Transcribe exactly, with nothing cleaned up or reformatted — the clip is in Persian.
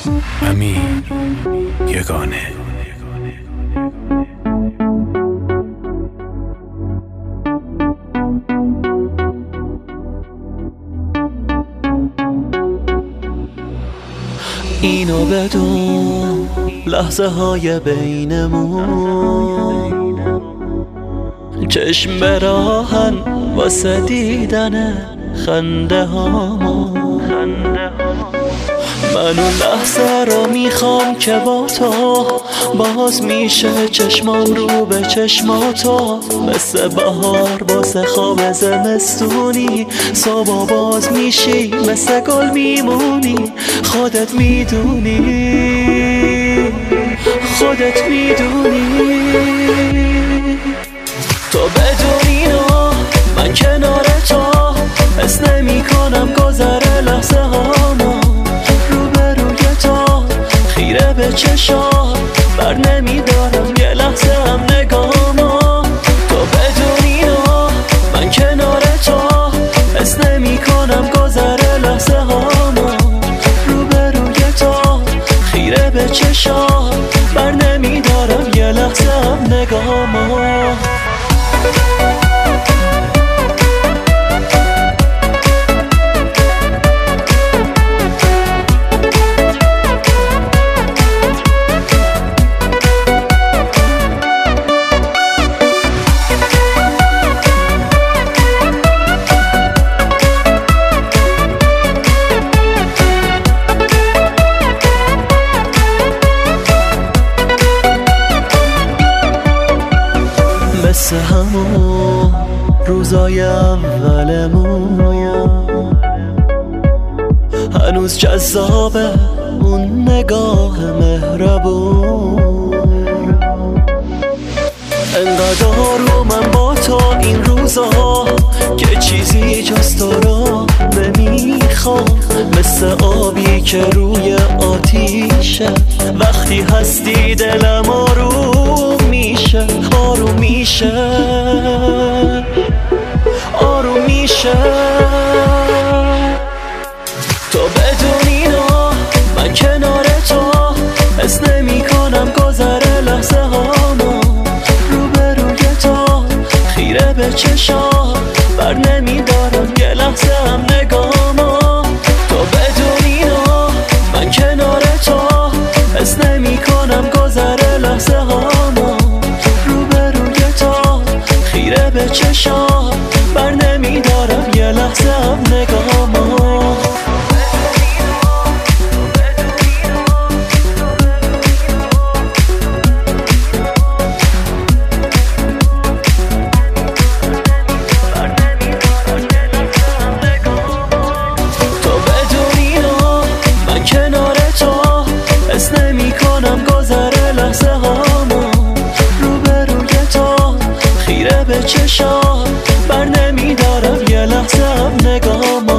امیر یگانه. اینو بدون لحظه های بینمون چشم براهن واسه دیدن خنده هامون. من اون لحظه رو میخوام که با تو باز میشه چشمام رو به چشماتو، مثل بهار واسه خواب زمستونی صبح باز میشی مثل گل میمونی. خودت میدونی خودت میدونی تو بدون اینا من کنار تو حس نمی کنم گذره لحظه هامو. روبروی تو خیره به چشات بر نمیدارم یه لحظه هم نگامو. تو بدون اینا من کنار تو حس نمی کنم گذره لحظه هامو. روبروی تو خیره به چشات بر نمیدارم یه لحظه هم نگامو. مثل همون روزای اولمون هنوز جذابه اون نگاه مهربون. انقدر آرومم با تو این روزا که چیزی جز تو رو نمیخوام. مثل آبی که روی آتیشه وقتی هستی دلم آروم میشه. آروم میشه آروم میشه تو بدون اینا من کنار تو حس نمی کنم گذره لحظه هامو. روبروی تو خیره به چشات بر نمیدارم یه لحظه هم نگامو. تو بدون اینا من کنار تو حس نمی کنم گذره لحظه هامو. روبروی تو خیره به چشات بر نمیدارم یه لحظه هم نگامو. حس نمی کنم گذره لحظه هامو. روبروی تو خیره به چشات بر نمیدارم یه لحظه هم نگامو.